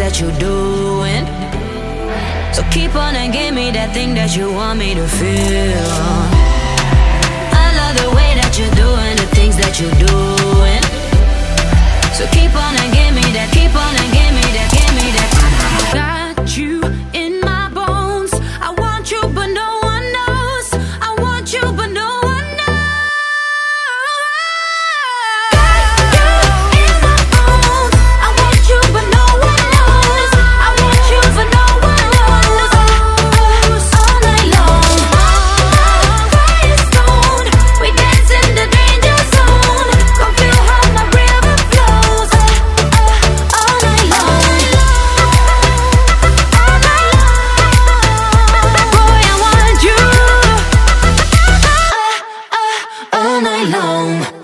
that you're doing. So keep on and give me that thing that you want me to feel. I love the way that you're doing the things that you're doing. So keep on and give me that, keep on and give me that, give me that. Got you in my bones. I want you but no one knows. I want you but no one knows. Got you in my bones. I want you but no one knows. I want you but no one knows. All night long, fire stone. We dance in the danger zone. Come feel how my river flows. All night long, all night long. Boy, I want you all night long.